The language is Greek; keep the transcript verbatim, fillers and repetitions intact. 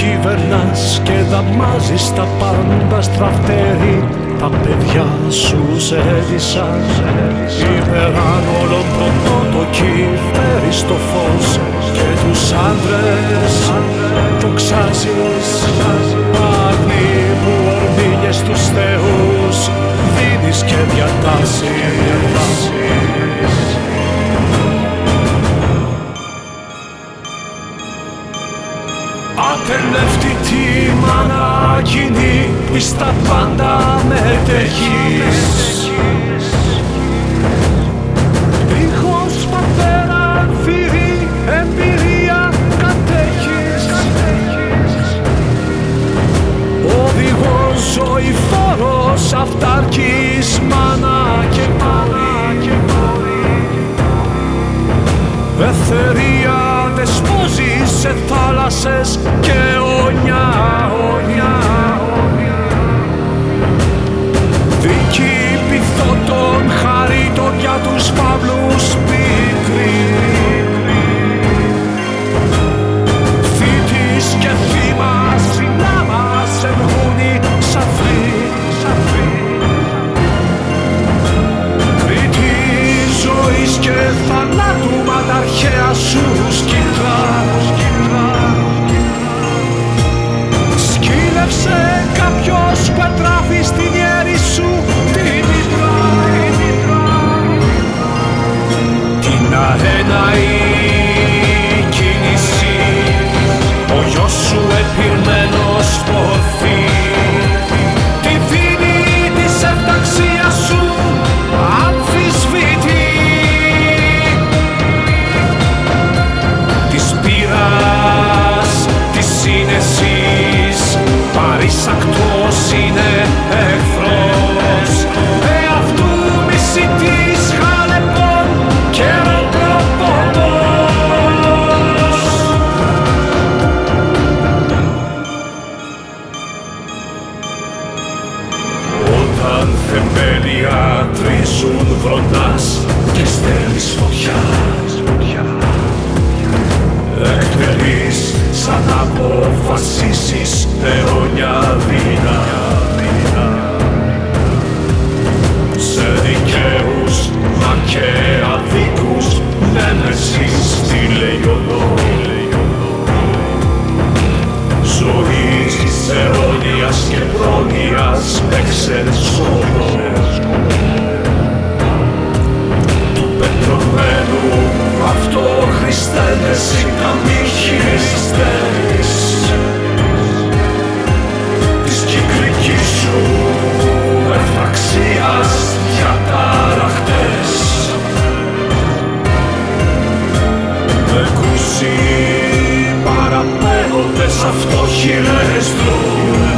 κυβερνάς και δαμάζεις τα πάντα στραφτέρι. Τα παιδιά σου ζέτησαν υπεράν όλων των φέρεις το φως και τους άντρες τοξάζεις. Αγνή που ορμήνιες τους θεούς δίνεις και διατάσεις. Ατελεύτητη μάνα κοινή που στα πάντα μετέχεις. Δίχως πατέρα θηρή εμπειρία κατέχεις. Οδηγός ζωηφόρος αυτάρκης μάνα και πόρη. Εθερία δεσπόζεις σε θάλασσες και όνια, όνια. Δίκη πυθότων χαρίτων για τους φαύλους πίκροι. Θήτης και θύμα συνάμα σε βγούνι σαφρί. Κριτή ζωής και θανάτου μα τα αρχαία σου σκύλα. Σκύλευσε κάποιος που ετράφει στην ιέρη σου τη μητρά. Την αέναη κίνηση ο γιος σου επιρμένος ποθεί. Τη δίνει της ευταξίας σου αμφισβήτη. Της πείρας, της σύνεσης παρήσακτος είναι εχθρός. Εαυτού μισητής χαλεπών και ροπροπόμος. Όταν θεμέλια τρίζουν βροντάς και στέλνεις φωτιά, εκτελείς σαν να αποφασίσεις αιώνια δεινά. Σε δικαίους μα και αδίκους νέμεσης τι λέει οδό. Ζωής αιώνιας και πρόνοιας παίξε σκοπό. Του πετρωμένου αυτό Χριστέ εσύ καμίχης στέλνεις. Της κυκλικής σου ευταξίας για ταραχτές. Με κουσί παραπέμποντες αυτοχειρές του.